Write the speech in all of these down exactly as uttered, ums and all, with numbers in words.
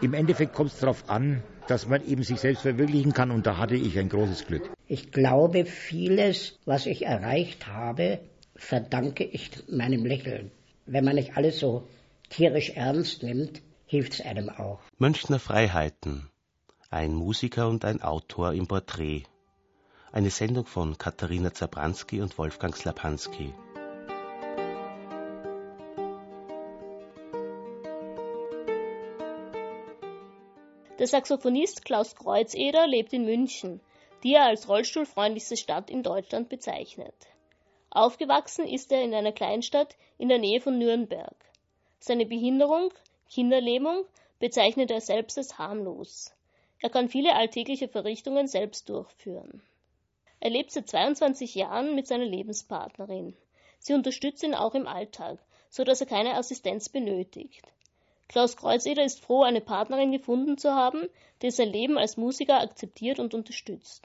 Im Endeffekt kommt es darauf an, dass man eben sich selbst verwirklichen kann und da hatte ich ein großes Glück. Ich glaube, vieles, was ich erreicht habe, verdanke ich meinem Lächeln. Wenn man nicht alles so tierisch ernst nimmt, hilft es einem auch. Münchner Freiheiten. Ein Musiker und ein Autor im Porträt. Eine Sendung von Katharina Zabranski und Wolfgang Slapanski. Der Saxophonist Klaus Kreuzeder lebt in München, die er als rollstuhlfreundlichste Stadt in Deutschland bezeichnet. Aufgewachsen ist er in einer Kleinstadt in der Nähe von Nürnberg. Seine Behinderung, Kinderlähmung, bezeichnet er selbst als harmlos. Er kann viele alltägliche Verrichtungen selbst durchführen. Er lebt seit zweiundzwanzig Jahren mit seiner Lebenspartnerin. Sie unterstützt ihn auch im Alltag, so dass er keine Assistenz benötigt. Klaus Kreuzeder ist froh, eine Partnerin gefunden zu haben, die sein Leben als Musiker akzeptiert und unterstützt.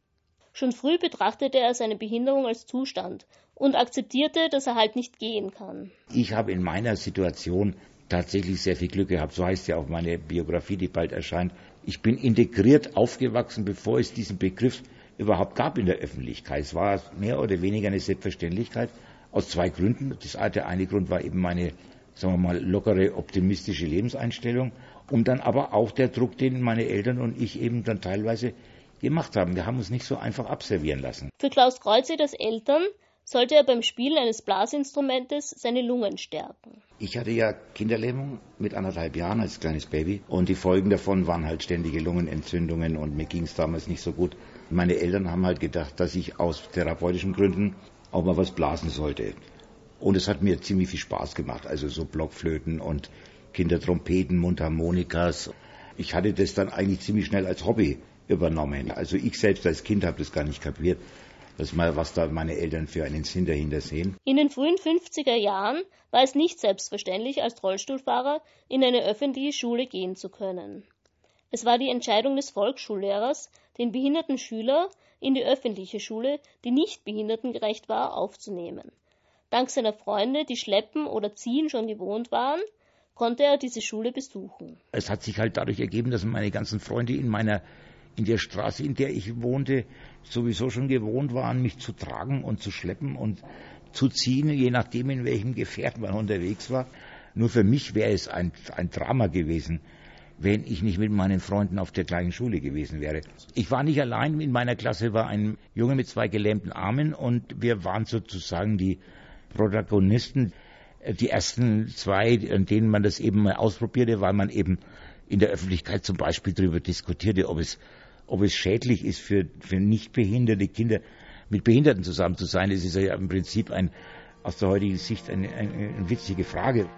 Schon früh betrachtete er seine Behinderung als Zustand und akzeptierte, dass er halt nicht gehen kann. Ich habe in meiner Situation tatsächlich sehr viel Glück gehabt, so heißt ja auch meine Biografie, die bald erscheint. Ich bin integriert aufgewachsen, bevor es diesen Begriff überhaupt gab in der Öffentlichkeit. Es war mehr oder weniger eine Selbstverständlichkeit aus zwei Gründen. Das, der eine Grund war eben meine, sagen wir mal, lockere, optimistische Lebenseinstellung und dann aber auch der Druck, den meine Eltern und ich eben dann teilweise gemacht haben. Wir haben uns nicht so einfach abservieren lassen. Für Klaus Kreuzeders Eltern sollte er beim Spielen eines Blasinstrumentes seine Lungen stärken. Ich hatte ja Kinderlähmung mit anderthalb Jahren als kleines Baby und die Folgen davon waren halt ständige Lungenentzündungen und mir ging es damals nicht so gut. Meine Eltern haben halt gedacht, dass ich aus therapeutischen Gründen auch mal was blasen sollte. Und es hat mir ziemlich viel Spaß gemacht, also so Blockflöten und Kindertrompeten, Mundharmonikas. Ich hatte das dann eigentlich ziemlich schnell als Hobby übernommen. Also ich selbst als Kind habe das gar nicht kapiert, dass mal, was da meine Eltern für einen Sinn dahinter sehen. In den frühen fünfziger Jahren war es nicht selbstverständlich, als Rollstuhlfahrer in eine öffentliche Schule gehen zu können. Es war die Entscheidung des Volksschullehrers, den behinderten Schüler in die öffentliche Schule, die nicht behindertengerecht war, aufzunehmen. Dank seiner Freunde, die Schleppen oder Ziehen schon gewohnt waren, konnte er diese Schule besuchen. Es hat sich halt dadurch ergeben, dass meine ganzen Freunde in meiner in der Straße, in der ich wohnte, sowieso schon gewohnt waren, mich zu tragen und zu schleppen und zu ziehen, je nachdem, in welchem Gefährt man unterwegs war. Nur für mich wäre es ein, ein Drama gewesen, wenn ich nicht mit meinen Freunden auf der gleichen Schule gewesen wäre. Ich war nicht allein, in meiner Klasse war ein Junge mit zwei gelähmten Armen und wir waren sozusagen die Protagonisten, die ersten zwei, an denen man das eben mal ausprobierte, weil man eben in der Öffentlichkeit zum Beispiel darüber diskutierte, ob es ob es schädlich ist für, für nicht behinderte Kinder, mit Behinderten zusammen zu sein. Das ist ja im Prinzip ein, aus der heutigen Sicht eine, eine, eine witzige Frage.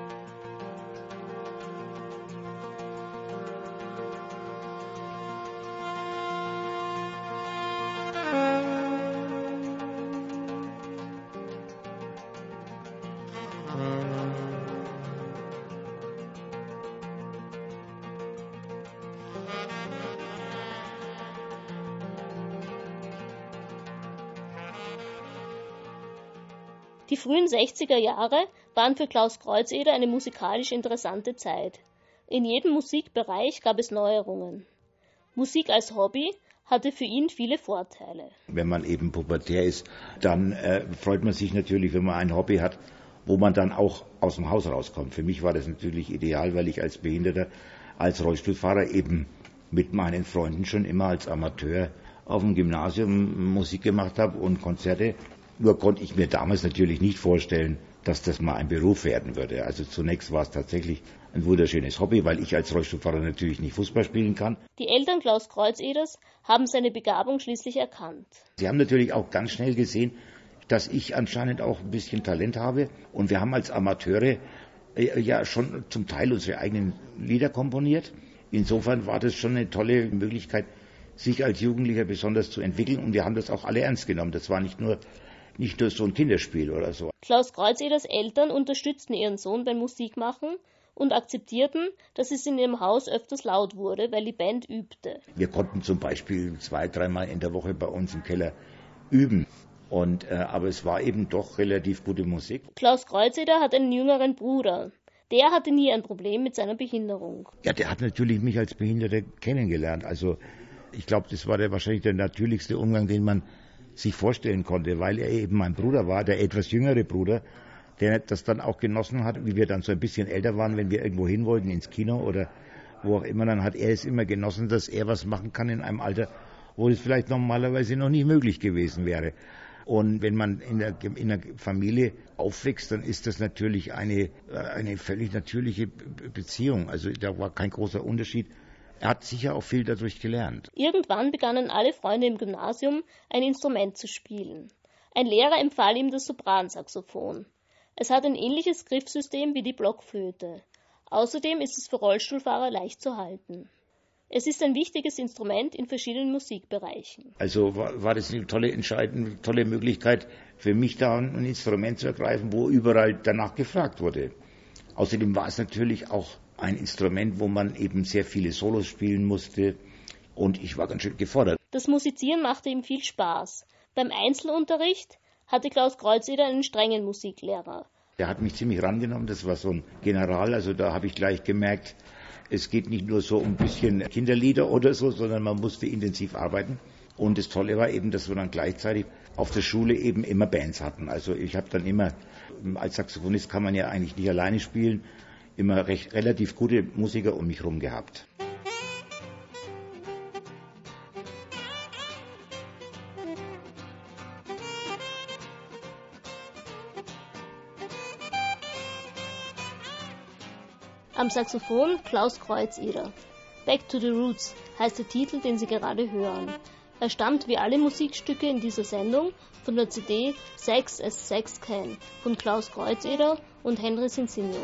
Die frühen sechziger Jahre waren für Klaus Kreuzeder eine musikalisch interessante Zeit. In jedem Musikbereich gab es Neuerungen. Musik als Hobby hatte für ihn viele Vorteile. Wenn man eben pubertär ist, dann äh, freut man sich natürlich, wenn man ein Hobby hat, wo man dann auch aus dem Haus rauskommt. Für mich war das natürlich ideal, weil ich als Behinderter, als Rollstuhlfahrer eben mit meinen Freunden schon immer als Amateur auf dem Gymnasium Musik gemacht habe und Konzerte. Nur konnte ich mir damals natürlich nicht vorstellen, dass das mal ein Beruf werden würde. Also zunächst war es tatsächlich ein wunderschönes Hobby, weil ich als Rollstuhlfahrer natürlich nicht Fußball spielen kann. Die Eltern Klaus Kreuzeders haben seine Begabung schließlich erkannt. Sie haben natürlich auch ganz schnell gesehen, dass ich anscheinend auch ein bisschen Talent habe. Und wir haben als Amateure äh, ja schon zum Teil unsere eigenen Lieder komponiert. Insofern war das schon eine tolle Möglichkeit, sich als Jugendlicher besonders zu entwickeln. Und wir haben das auch alle ernst genommen. Das war nicht nur Nicht nur so ein Kinderspiel oder so. Klaus Kreuzeders Eltern unterstützten ihren Sohn beim Musikmachen und akzeptierten, dass es in ihrem Haus öfters laut wurde, weil die Band übte. Wir konnten zum Beispiel zwei, dreimal in der Woche bei uns im Keller üben. Und, äh, aber es war eben doch relativ gute Musik. Klaus Kreuzeder hat einen jüngeren Bruder. Der hatte nie ein Problem mit seiner Behinderung. Ja, der hat natürlich mich als Behinderte kennengelernt. Also ich glaube, das war der wahrscheinlich der natürlichste Umgang, den man sich vorstellen konnte, weil er eben mein Bruder war, der etwas jüngere Bruder, der das dann auch genossen hat, wie wir dann so ein bisschen älter waren, wenn wir irgendwo hin wollten, ins Kino oder wo auch immer, dann hat er es immer genossen, dass er was machen kann in einem Alter, wo es vielleicht normalerweise noch nie möglich gewesen wäre. Und wenn man in der, in der Familie aufwächst, dann ist das natürlich eine, eine völlig natürliche Beziehung. Also da war kein großer Unterschied. Er hat sicher auch viel dadurch gelernt. Irgendwann begannen alle Freunde im Gymnasium, ein Instrument zu spielen. Ein Lehrer empfahl ihm das Sopransaxophon. Es hat ein ähnliches Griffsystem wie die Blockflöte. Außerdem ist es für Rollstuhlfahrer leicht zu halten. Es ist ein wichtiges Instrument in verschiedenen Musikbereichen. Also war, war das eine tolle Entscheidung, tolle Möglichkeit für mich, da ein Instrument zu ergreifen, wo überall danach gefragt wurde. Außerdem war es natürlich auch ein Instrument, wo man eben sehr viele Solos spielen musste und ich war ganz schön gefordert. Das Musizieren machte ihm viel Spaß. Beim Einzelunterricht hatte Klaus Kreuzeder einen strengen Musiklehrer. Der hat mich ziemlich rangenommen, das war so ein General, also da habe ich gleich gemerkt, es geht nicht nur so um ein bisschen Kinderlieder oder so, sondern man musste intensiv arbeiten. Und das Tolle war eben, dass wir dann gleichzeitig auf der Schule eben immer Bands hatten. Also ich habe dann immer, als Saxophonist kann man ja eigentlich nicht alleine spielen, immer recht relativ gute Musiker um mich herum gehabt. Am Saxophon Klaus Kreuzeder. Back to the Roots heißt der Titel, den Sie gerade hören. Er stammt wie alle Musikstücke in dieser Sendung von der C D Sex as Sex Can von Klaus Kreuzeder und Henry Cincinno.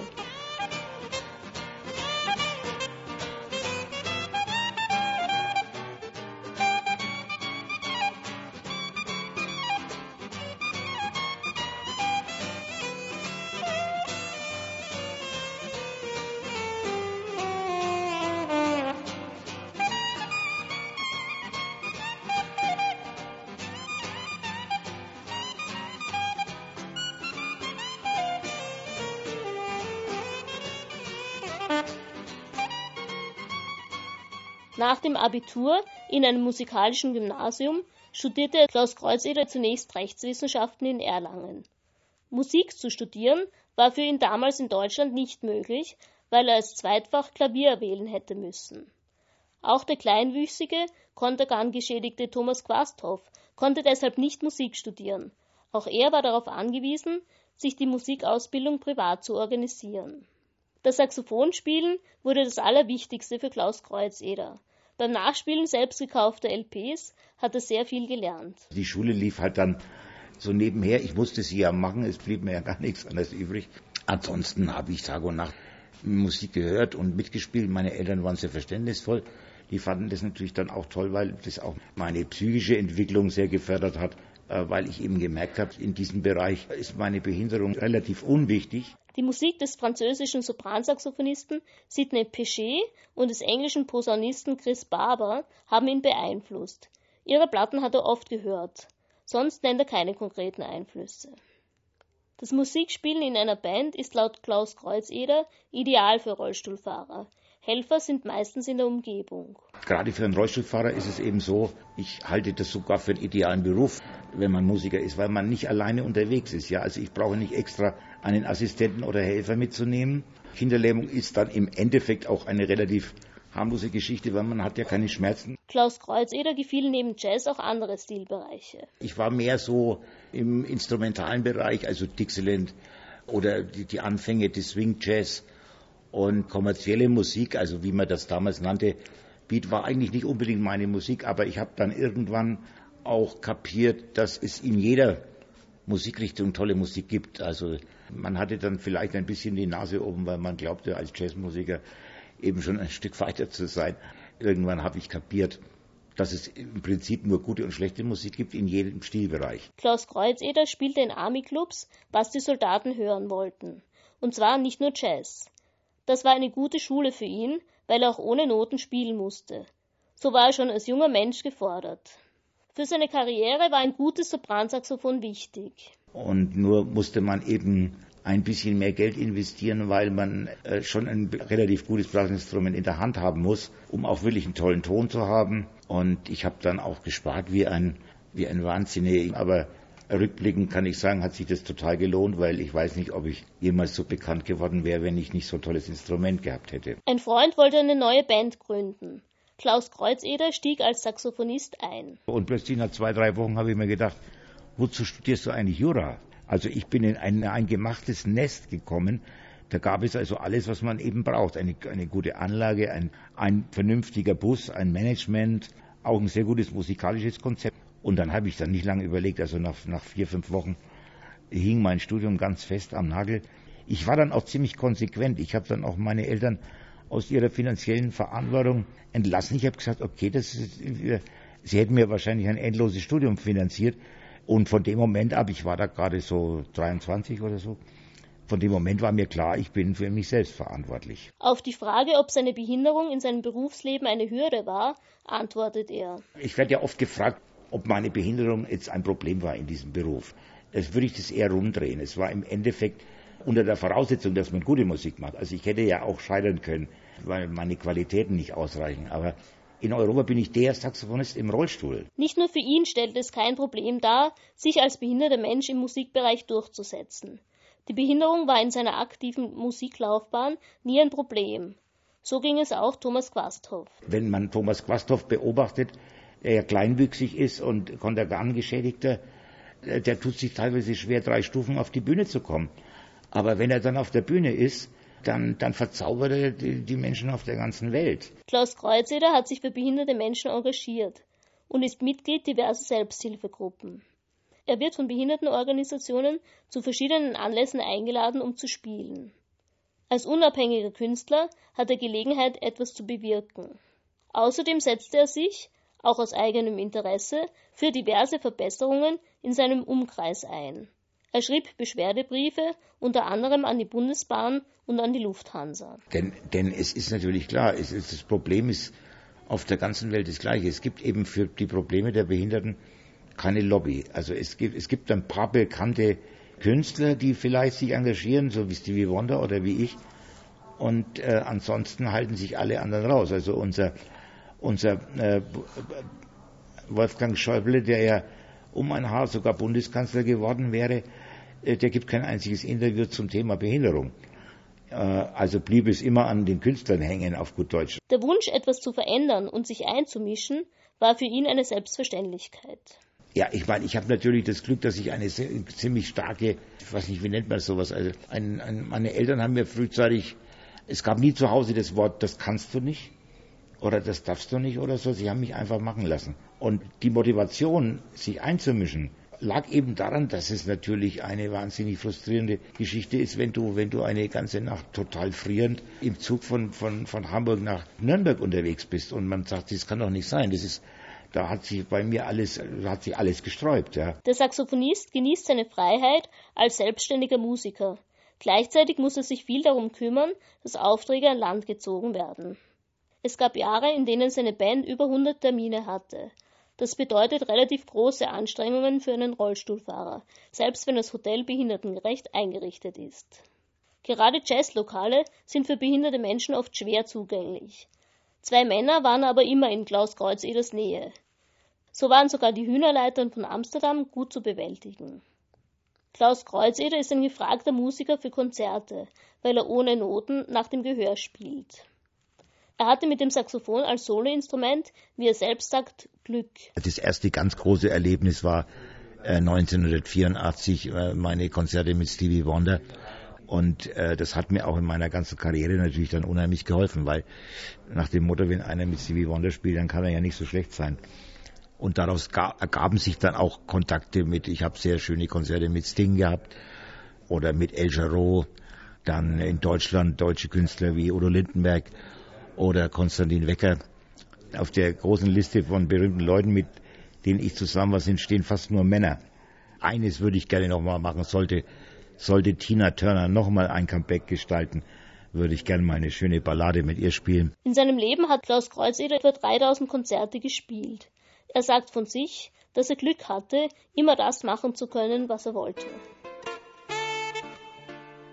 Nach dem Abitur in einem musikalischen Gymnasium studierte Klaus Kreuzeder zunächst Rechtswissenschaften in Erlangen. Musik zu studieren war für ihn damals in Deutschland nicht möglich, weil er als Zweitfach Klavier wählen hätte müssen. Auch der kleinwüchsige, kontergan-geschädigte Thomas Quasthoff konnte deshalb nicht Musik studieren. Auch er war darauf angewiesen, sich die Musikausbildung privat zu organisieren. Das Saxophonspielen wurde das Allerwichtigste für Klaus Kreuzeder. Beim Nachspielen selbst gekaufter L Ps hat er sehr viel gelernt. Die Schule lief halt dann so nebenher. Ich musste sie ja machen, es blieb mir ja gar nichts anderes übrig. Ansonsten habe ich Tag und Nacht Musik gehört und mitgespielt. Meine Eltern waren sehr verständnisvoll. Die fanden das natürlich dann auch toll, weil das auch meine psychische Entwicklung sehr gefördert hat, weil ich eben gemerkt habe, in diesem Bereich ist meine Behinderung relativ unwichtig. Die Musik des französischen Sopransaxophonisten Sidney Bechet und des englischen Posaunisten Chris Barber haben ihn beeinflusst. Ihre Platten hat er oft gehört. Sonst nennt er keine konkreten Einflüsse. Das Musikspielen in einer Band ist laut Klaus Kreuzeder ideal für Rollstuhlfahrer. Helfer sind meistens in der Umgebung. Gerade für einen Rollstuhlfahrer ist es eben so, ich halte das sogar für einen idealen Beruf, wenn man Musiker ist, weil man nicht alleine unterwegs ist. Ja, also ich brauche nicht extra einen Assistenten oder Helfer mitzunehmen. Kinderlähmung ist dann im Endeffekt auch eine relativ harmlose Geschichte, weil man hat ja keine Schmerzen. Klaus Kreuzeder gefielen neben Jazz auch andere Stilbereiche. Ich war mehr so im instrumentalen Bereich, also Dixieland oder die, die Anfänge des Swing Jazz. Und kommerzielle Musik, also wie man das damals nannte, Beat war eigentlich nicht unbedingt meine Musik, aber ich habe dann irgendwann auch kapiert, dass es in jeder Musikrichtung tolle Musik gibt. Also man hatte dann vielleicht ein bisschen die Nase oben, weil man glaubte, als Jazzmusiker eben schon ein Stück weiter zu sein. Irgendwann habe ich kapiert, dass es im Prinzip nur gute und schlechte Musik gibt in jedem Stilbereich. Klaus Kreuzeder spielte in Army-Clubs, was die Soldaten hören wollten. Und zwar nicht nur Jazz. Das war eine gute Schule für ihn, weil er auch ohne Noten spielen musste. So war er schon als junger Mensch gefordert. Für seine Karriere war ein gutes Sopransaxophon wichtig. Und nur musste man eben ein bisschen mehr Geld investieren, weil man äh, schon ein relativ gutes Blasinstrument in der Hand haben muss, um auch wirklich einen tollen Ton zu haben. Und ich habe dann auch gespart wie ein, wie ein Wahnsinniger. Aber rückblickend kann ich sagen, hat sich das total gelohnt, weil ich weiß nicht, ob ich jemals so bekannt geworden wäre, wenn ich nicht so ein tolles Instrument gehabt hätte. Ein Freund wollte eine neue Band gründen. Klaus Kreuzeder stieg als Saxophonist ein. Und plötzlich nach zwei, drei Wochen habe ich mir gedacht, wozu studierst du eigentlich Jura? Also ich bin in ein, ein gemachtes Nest gekommen. Da gab es also alles, was man eben braucht. Eine, eine gute Anlage, ein, ein vernünftiger Bus, ein Management, auch ein sehr gutes musikalisches Konzept. Und dann habe ich dann nicht lange überlegt, also nach, nach vier, fünf Wochen hing mein Studium ganz fest am Nagel. Ich war dann auch ziemlich konsequent. Ich habe dann auch meine Eltern aus ihrer finanziellen Verantwortung entlassen. Ich habe gesagt, okay, das ist, sie hätten mir wahrscheinlich ein endloses Studium finanziert. Und von dem Moment ab, ich war da gerade so dreiundzwanzig oder so, von dem Moment war mir klar, ich bin für mich selbst verantwortlich. Auf die Frage, ob seine Behinderung in seinem Berufsleben eine Hürde war, antwortet er. Ich werde ja oft gefragt, ob meine Behinderung jetzt ein Problem war in diesem Beruf. Das würde ich das eher rumdrehen. Es war im Endeffekt unter der Voraussetzung, dass man gute Musik macht. Also ich hätte ja auch scheitern können, weil meine Qualitäten nicht ausreichen. Aber in Europa bin ich der Saxophonist im Rollstuhl. Nicht nur für ihn stellt es kein Problem dar, sich als behinderter Mensch im Musikbereich durchzusetzen. Die Behinderung war in seiner aktiven Musiklaufbahn nie ein Problem. So ging es auch Thomas Quasthoff. Wenn man Thomas Quasthoff beobachtet, der ja kleinwüchsig ist und Kontergan-Geschädigter, der tut sich teilweise schwer, drei Stufen auf die Bühne zu kommen. Aber wenn er dann auf der Bühne ist, dann, dann verzaubert er die, die Menschen auf der ganzen Welt. Klaus Kreuzeder hat sich für behinderte Menschen engagiert und ist Mitglied diverser Selbsthilfegruppen. Er wird von Behindertenorganisationen zu verschiedenen Anlässen eingeladen, um zu spielen. Als unabhängiger Künstler hat er Gelegenheit, etwas zu bewirken. Außerdem setzte er sich, auch aus eigenem Interesse, für diverse Verbesserungen in seinem Umkreis ein. Er schrieb Beschwerdebriefe, unter anderem an die Bundesbahn und an die Lufthansa. Denn, denn es ist natürlich klar, es ist, das Problem ist auf der ganzen Welt das Gleiche. Es gibt eben für die Probleme der Behinderten keine Lobby. Also es gibt, es gibt ein paar bekannte Künstler, die vielleicht sich engagieren, so wie Stevie Wonder oder wie ich. Und äh, ansonsten halten sich alle anderen raus. Also unser, unser äh, Wolfgang Schäuble, der ja um ein Haar sogar Bundeskanzler geworden wäre, äh, der gibt kein einziges Interview zum Thema Behinderung. Äh, also blieb es immer an den Künstlern hängen, auf gut Deutsch. Der Wunsch, etwas zu verändern und sich einzumischen, war für ihn eine Selbstverständlichkeit. Ja, ich meine, ich habe natürlich das Glück, dass ich eine sehr, ziemlich starke, ich weiß nicht, wie nennt man sowas, also ein, ein, meine Eltern haben mir frühzeitig, es gab nie zu Hause das Wort, das kannst du nicht oder das darfst du nicht oder so, sie haben mich einfach machen lassen. Und die Motivation, sich einzumischen, lag eben daran, dass es natürlich eine wahnsinnig frustrierende Geschichte ist, wenn du, wenn du eine ganze Nacht total frierend im Zug von, von, von Hamburg nach Nürnberg unterwegs bist und man sagt, das kann doch nicht sein, das ist, da hat sich bei mir alles, hat sich alles gesträubt, ja. Der Saxophonist genießt seine Freiheit als selbstständiger Musiker. Gleichzeitig muss er sich viel darum kümmern, dass Aufträge an Land gezogen werden. Es gab Jahre, in denen seine Band über hundert Termine hatte. Das bedeutet relativ große Anstrengungen für einen Rollstuhlfahrer, selbst wenn das Hotel behindertengerecht eingerichtet ist. Gerade Jazzlokale sind für behinderte Menschen oft schwer zugänglich. Zwei Männer waren aber immer in Klaus Kreuzeders Nähe. So waren sogar die Hühnerleitern von Amsterdam gut zu bewältigen. Klaus Kreuzeder ist ein gefragter Musiker für Konzerte, weil er ohne Noten nach dem Gehör spielt. Er hatte mit dem Saxophon als Soloinstrument, wie er selbst sagt, Glück. Das erste ganz große Erlebnis war äh, neunzehnhundertvierundachtzig, äh, meine Konzerte mit Stevie Wonder. Und äh, das hat mir auch in meiner ganzen Karriere natürlich dann unheimlich geholfen, weil nach dem Motto, wenn einer mit Stevie Wonder spielt, dann kann er ja nicht so schlecht sein. Und daraus ga- ergaben sich dann auch Kontakte mit, ich habe sehr schöne Konzerte mit Sting gehabt oder mit El Jarreau, dann in Deutschland deutsche Künstler wie Udo Lindenberg oder Konstantin Wecker. Auf der großen Liste von berühmten Leuten, mit denen ich zusammen war, sind, stehen fast nur Männer. Eines würde ich gerne nochmal machen, sollte, sollte Tina Turner nochmal ein Comeback gestalten, würde ich gerne mal eine schöne Ballade mit ihr spielen. In seinem Leben hat Klaus Kreuzeder etwa dreitausend Konzerte gespielt. Er sagt von sich, dass er Glück hatte, immer das machen zu können, was er wollte.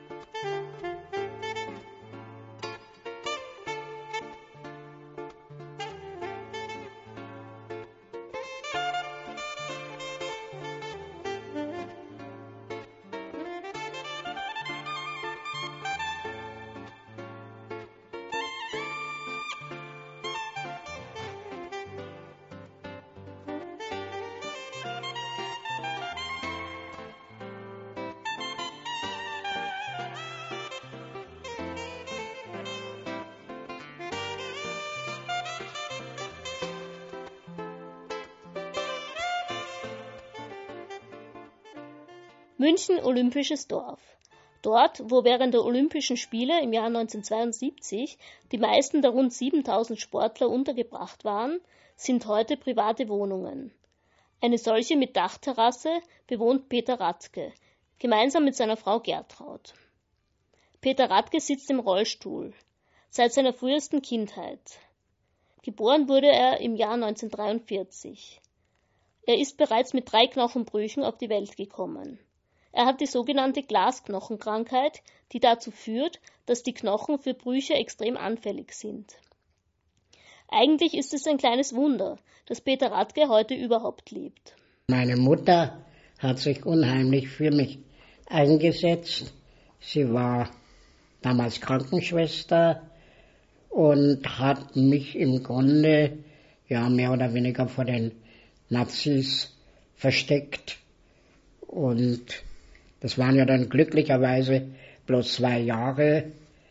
München Olympisches Dorf. Dort, wo während der Olympischen Spiele im Jahr neunzehnhundertzweiundsiebzig die meisten der rund siebentausend Sportler untergebracht waren, sind heute private Wohnungen. Eine solche mit Dachterrasse bewohnt Peter Radke, gemeinsam mit seiner Frau Gertraud. Peter Radke sitzt im Rollstuhl, seit seiner frühesten Kindheit. Geboren wurde er im Jahr neunzehnhundertdreiundvierzig. Er ist bereits mit drei Knochenbrüchen auf die Welt gekommen. Er hat die sogenannte Glasknochenkrankheit, die dazu führt, dass die Knochen für Brüche extrem anfällig sind. Eigentlich ist es ein kleines Wunder, dass Peter Radke heute überhaupt lebt. Meine Mutter hat sich unheimlich für mich eingesetzt. Sie war damals Krankenschwester und hat mich im Grunde ja mehr oder weniger vor den Nazis versteckt. Und das waren ja dann glücklicherweise bloß zwei Jahre.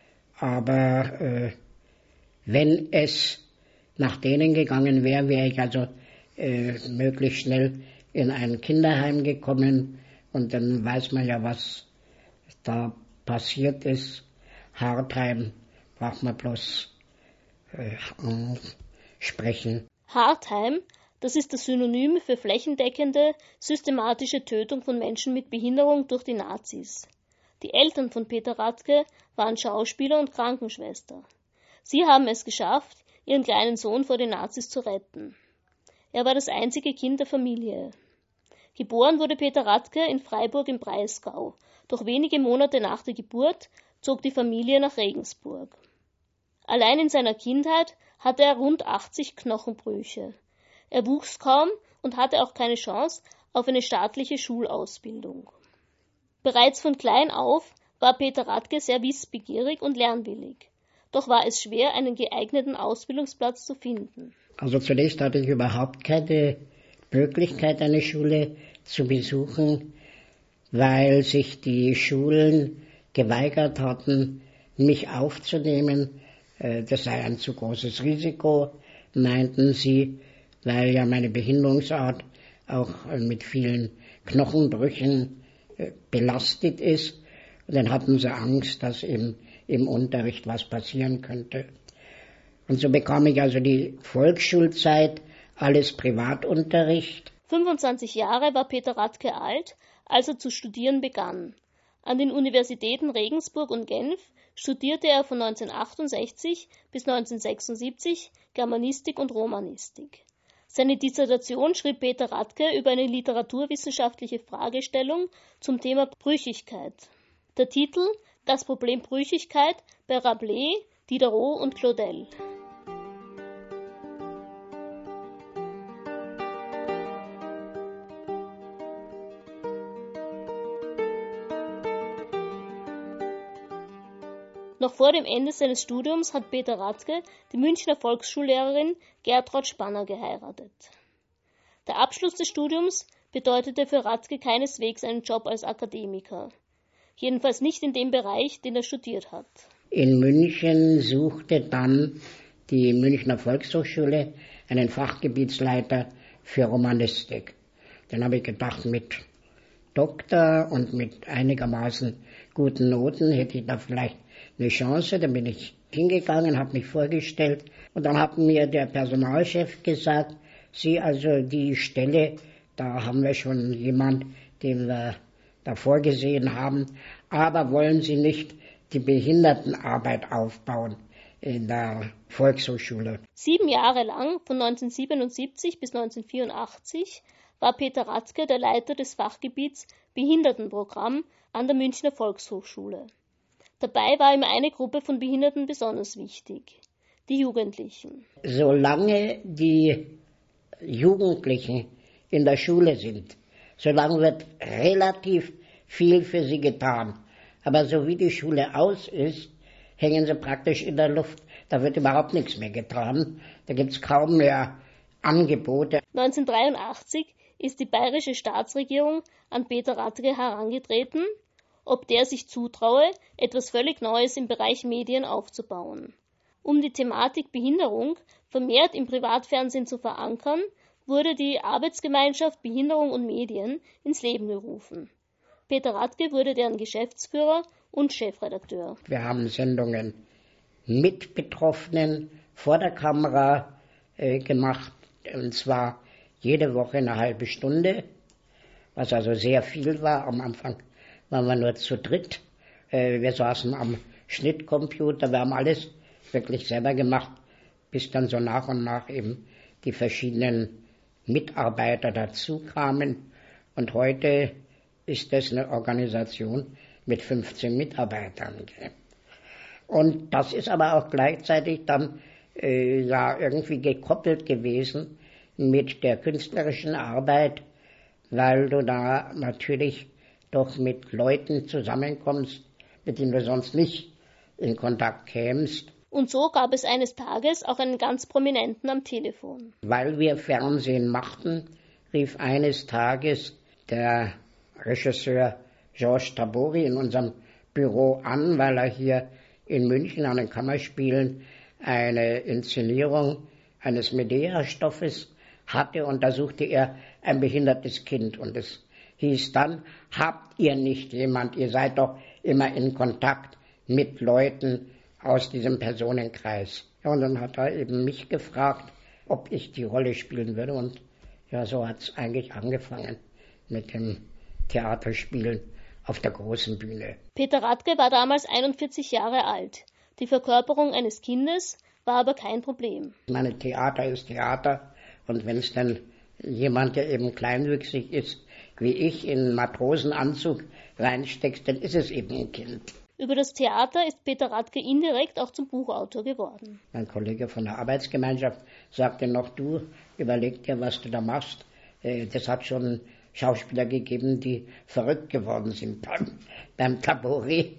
Aber äh, wenn es nach denen gegangen wäre, wäre ich also äh, möglichst schnell in ein Kinderheim gekommen. Und dann weiß man ja, was da passiert ist. Hartheim braucht man bloß äh, sprechen. Hartheim, das ist das Synonym für flächendeckende, systematische Tötung von Menschen mit Behinderung durch die Nazis. Die Eltern von Peter Radke waren Schauspieler und Krankenschwester. Sie haben es geschafft, ihren kleinen Sohn vor den Nazis zu retten. Er war das einzige Kind der Familie. Geboren wurde Peter Radke in Freiburg im Breisgau, doch wenige Monate nach der Geburt zog die Familie nach Regensburg. Allein in seiner Kindheit hatte er rund achtzig Knochenbrüche. Er wuchs kaum und hatte auch keine Chance auf eine staatliche Schulausbildung. Bereits von klein auf war Peter Radke sehr wissbegierig und lernwillig. Doch war es schwer, einen geeigneten Ausbildungsplatz zu finden. Also zunächst hatte ich überhaupt keine Möglichkeit, eine Schule zu besuchen, weil sich die Schulen geweigert hatten, mich aufzunehmen. Das sei ein zu großes Risiko, meinten sie, weil ja meine Behinderungsart auch mit vielen Knochenbrüchen belastet ist. Und dann hatten sie Angst, dass im, im Unterricht was passieren könnte. Und so bekam ich also die Volksschulzeit, alles Privatunterricht. fünfundzwanzig Jahre war Peter Radke alt, als er zu studieren begann. An den Universitäten Regensburg und Genf studierte er von neunzehnhundertachtundsechzig bis neunzehnhundertsechsundsiebzig Germanistik und Romanistik. Seine Dissertation schrieb Peter Radke über eine literaturwissenschaftliche Fragestellung zum Thema Brüchigkeit. Der Titel »Das Problem Brüchigkeit« bei Rabelais, Diderot und Claudel. Noch vor dem Ende seines Studiums hat Peter Radke die Münchner Volksschullehrerin Gertraud Spanner geheiratet. Der Abschluss des Studiums bedeutete für Radke keineswegs einen Job als Akademiker. Jedenfalls nicht in dem Bereich, den er studiert hat. In München suchte dann die Münchner Volkshochschule einen Fachgebietsleiter für Romanistik. Dann habe ich gedacht, mit Doktor und mit einigermaßen guten Noten hätte ich da vielleicht eine Chance. Dann bin ich hingegangen, habe mich vorgestellt und dann hat mir der Personalchef gesagt, Sie, also die Stelle, da haben wir schon jemand, den wir da vorgesehen haben, aber wollen Sie nicht die Behindertenarbeit aufbauen in der Volkshochschule? Sieben Jahre lang, von neunzehnhundertsiebenundsiebzig bis neunzehnhundertvierundachtzig, war Peter Radke der Leiter des Fachgebiets Behindertenprogramm an der Münchner Volkshochschule. Dabei war ihm eine Gruppe von Behinderten besonders wichtig, die Jugendlichen. Solange die Jugendlichen in der Schule sind, solange wird relativ viel für sie getan. Aber so wie die Schule aus ist, hängen sie praktisch in der Luft. Da wird überhaupt nichts mehr getan. Da gibt es kaum mehr Angebote. neunzehnhundertdreiundachtzig ist die bayerische Staatsregierung an Peter Radke herangetreten, ob der sich zutraue, etwas völlig Neues im Bereich Medien aufzubauen. Um die Thematik Behinderung vermehrt im Privatfernsehen zu verankern, wurde die Arbeitsgemeinschaft Behinderung und Medien ins Leben gerufen. Peter Radke wurde deren Geschäftsführer und Chefredakteur. Wir haben Sendungen mit Betroffenen vor der Kamera äh, gemacht, und zwar jede Woche eine halbe Stunde, was also sehr viel war. Am Anfang waren wir nur zu dritt. Äh, wir saßen am Schnittcomputer, wir haben alles wirklich selber gemacht, bis dann so nach und nach eben die verschiedenen Mitarbeiter dazu kamen. Und heute ist das eine Organisation mit fünfzehn Mitarbeitern. Und das ist aber auch gleichzeitig dann äh, ja irgendwie gekoppelt gewesen mit der künstlerischen Arbeit, weil du da natürlich doch mit Leuten zusammenkommst, mit denen du sonst nicht in Kontakt kämst. Und so gab es eines Tages auch einen ganz Prominenten am Telefon. Weil wir Fernsehen machten, rief eines Tages der Regisseur Georges Tabori in unserem Büro an, weil er hier in München an den Kammerspielen eine Inszenierung eines Medea-Stoffes hatte, und da suchte er ein behindertes Kind. Und es hieß dann, habt ihr nicht jemand, ihr seid doch immer in Kontakt mit Leuten aus diesem Personenkreis. Ja, und dann hat er eben mich gefragt, ob ich die Rolle spielen würde, und ja, so hat es eigentlich angefangen mit dem Theaterspielen auf der großen Bühne. Peter Radke war damals einundvierzig Jahre alt. Die Verkörperung eines Kindes war aber kein Problem. Ich meine, Theater ist Theater, und wenn es dann jemand, der eben kleinwüchsig ist, wie ich, in einen Matrosenanzug reinsteckst, dann ist es eben ein Kind. Über das Theater ist Peter Radke indirekt auch zum Buchautor geworden. Mein Kollege von der Arbeitsgemeinschaft sagte noch, du, überleg dir, was du da machst. Das hat schon Schauspieler gegeben, die verrückt geworden sind beim, beim Tabori.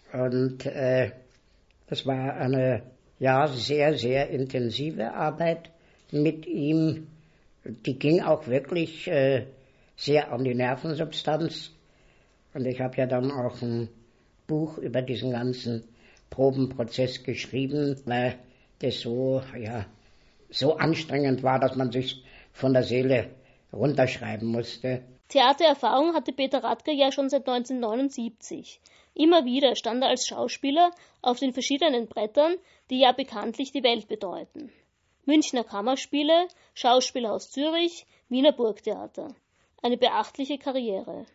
Und äh, das war eine ja sehr, sehr intensive Arbeit mit ihm. Die ging auch wirklich äh, sehr an die Nervensubstanz. Und ich habe ja dann auch ein Buch über diesen ganzen Probenprozess geschrieben, weil das so, ja, so anstrengend war, dass man sich von der Seele runterschreiben musste. Theatererfahrung hatte Peter Radke ja schon seit neunzehnhundertneunundsiebzig. Immer wieder stand er als Schauspieler auf den verschiedenen Brettern, die ja bekanntlich die Welt bedeuten. Münchner Kammerspiele, Schauspielhaus Zürich, Wiener Burgtheater. Eine beachtliche Karriere.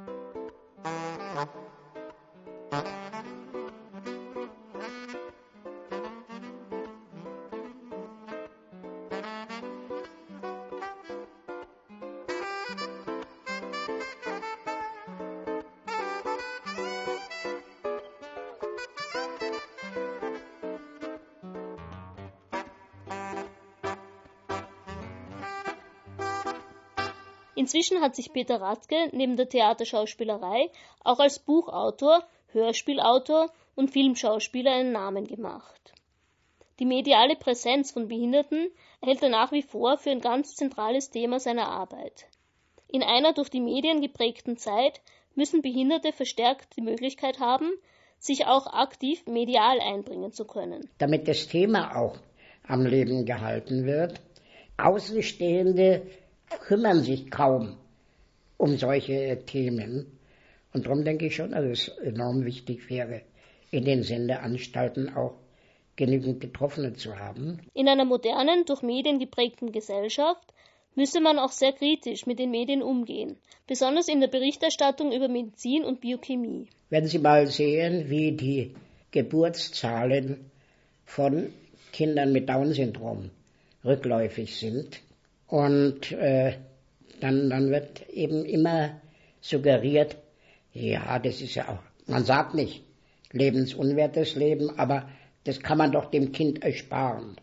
Inzwischen hat sich Peter Radke neben der Theaterschauspielerei auch als Buchautor, Hörspielautor und Filmschauspieler einen Namen gemacht. Die mediale Präsenz von Behinderten hält er nach wie vor für ein ganz zentrales Thema seiner Arbeit. In einer durch die Medien geprägten Zeit müssen Behinderte verstärkt die Möglichkeit haben, sich auch aktiv medial einbringen zu können. Damit das Thema auch am Leben gehalten wird, Außenstehende kümmern sich kaum um solche Themen. Und darum denke ich schon, dass es enorm wichtig wäre, in den Sendeanstalten auch genügend Betroffene zu haben. In einer modernen, durch Medien geprägten Gesellschaft müsse man auch sehr kritisch mit den Medien umgehen, besonders in der Berichterstattung über Medizin und Biochemie. Wenn Sie mal sehen, wie die Geburtszahlen von Kindern mit Down-Syndrom rückläufig sind, und äh, dann, dann wird eben immer suggeriert, ja, das ist ja auch, man sagt nicht lebensunwertes Leben, aber das kann man doch dem Kind ersparen.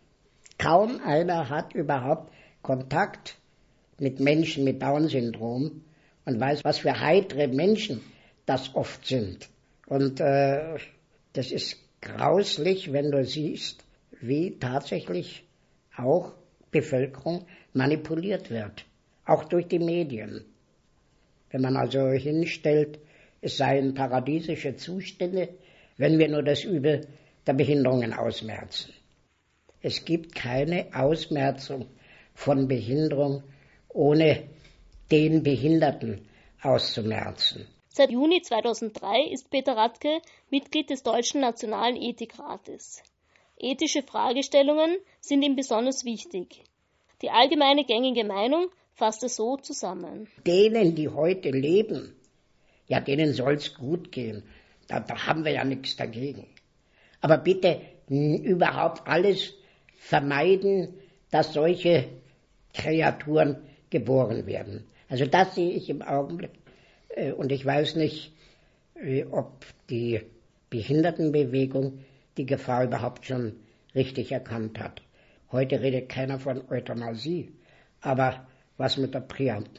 Kaum einer hat überhaupt Kontakt mit Menschen mit Down-Syndrom und weiß, was für heitere Menschen das oft sind. Und äh, das ist grauslich, wenn du siehst, wie tatsächlich auch Bevölkerung manipuliert wird, auch durch die Medien. Wenn man also hinstellt, es seien paradiesische Zustände, wenn wir nur das Übel der Behinderungen ausmerzen. Es gibt keine Ausmerzung von Behinderung, ohne den Behinderten auszumerzen. Seit Juni zweitausenddrei ist Peter Radke Mitglied des Deutschen Nationalen Ethikrates. Ethische Fragestellungen sind ihm besonders wichtig. Die allgemeine gängige Meinung fasst er so zusammen. Denen, die heute leben, ja, denen soll es gut gehen. Da, da haben wir ja nichts dagegen. Aber bitte n, überhaupt alles vermeiden, dass solche Kreaturen geboren werden. Also das sehe ich im Augenblick. Äh, und ich weiß nicht, äh, ob die Behindertenbewegung die Gefahr überhaupt schon richtig erkannt hat. Heute redet keiner von Euthanasie. Aber was mit der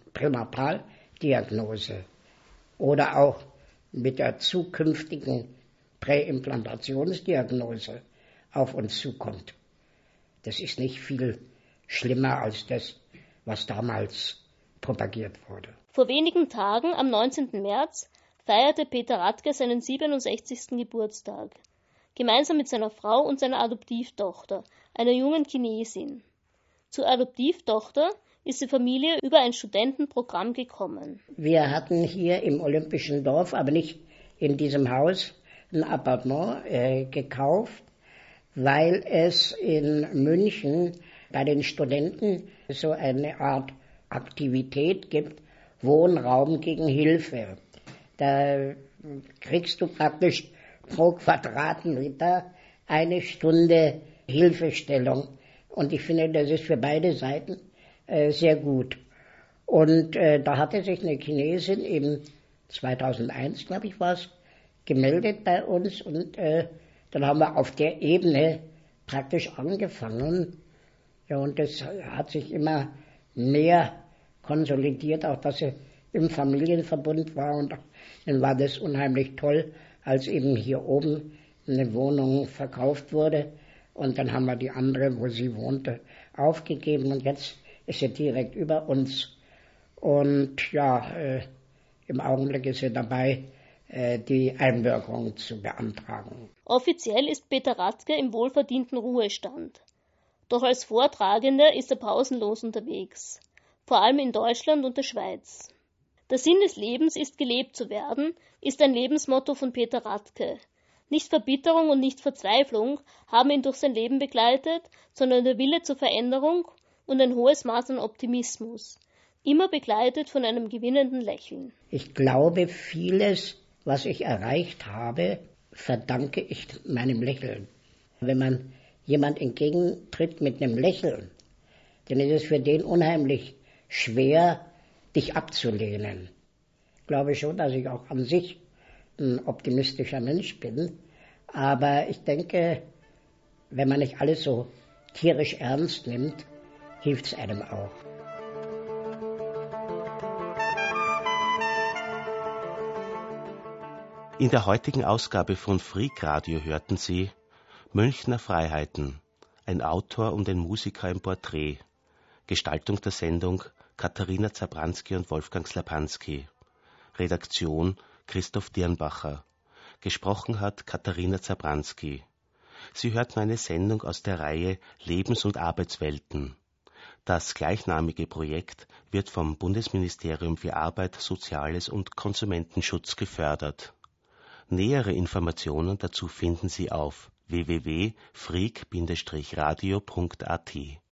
Pränataldiagnose oder auch mit der zukünftigen Präimplantationsdiagnose auf uns zukommt, das ist nicht viel schlimmer als das, was damals propagiert wurde. Vor wenigen Tagen, am neunzehnten März, feierte Peter Radke seinen siebenundsechzigsten Geburtstag, gemeinsam mit seiner Frau und seiner Adoptivtochter, einer jungen Chinesin. Zur Adoptivtochter ist die Familie über ein Studentenprogramm gekommen. Wir hatten hier im Olympischen Dorf, aber nicht in diesem Haus, ein Appartement äh, gekauft, weil es in München bei den Studenten so eine Art Aktivität gibt, Wohnraum gegen Hilfe. Da kriegst du praktisch pro Quadratmeter eine Stunde Hilfestellung. Und ich finde, das ist für beide Seiten äh, sehr gut. Und äh, da hatte sich eine Chinesin eben zweitausendeins, glaube ich, war es, gemeldet bei uns. Und äh, dann haben wir auf der Ebene praktisch angefangen. Ja, und das hat sich immer mehr konsolidiert, auch dass sie im Familienverbund war. Und dann war das unheimlich toll, als eben hier oben eine Wohnung verkauft wurde. Und dann haben wir die andere, wo sie wohnte, aufgegeben. Und jetzt ist sie direkt über uns. Und ja, äh, im Augenblick ist sie dabei, äh, die Einbürgerung zu beantragen. Offiziell ist Peter Radke im wohlverdienten Ruhestand. Doch als Vortragender ist er pausenlos unterwegs, vor allem in Deutschland und der Schweiz. Der Sinn des Lebens ist, gelebt zu werden, ist ein Lebensmotto von Peter Radke. Nicht Verbitterung und nicht Verzweiflung haben ihn durch sein Leben begleitet, sondern der Wille zur Veränderung und ein hohes Maß an Optimismus, immer begleitet von einem gewinnenden Lächeln. Ich glaube, vieles, was ich erreicht habe, verdanke ich meinem Lächeln. Wenn man jemand entgegentritt mit einem Lächeln, dann ist es für den unheimlich schwer, dich abzulehnen. Ich glaube schon, dass ich auch an sich ein optimistischer Mensch bin, aber ich denke, wenn man nicht alles so tierisch ernst nimmt, hilft es einem auch. In der heutigen Ausgabe von Freak Radio hörten Sie Münchner Freiheiten, ein Autor und ein Musiker im Porträt. Gestaltung der Sendung Katharina Zabranski und Wolfgang Slapanski. Redaktion Christoph Dirnbacher. Gesprochen hat Katharina Zabranski. Sie hörten eine Sendung aus der Reihe Lebens- und Arbeitswelten. Das gleichnamige Projekt wird vom Bundesministerium für Arbeit, Soziales und Konsumentenschutz gefördert. Nähere Informationen dazu finden Sie auf w w w punkt freak radio punkt a t.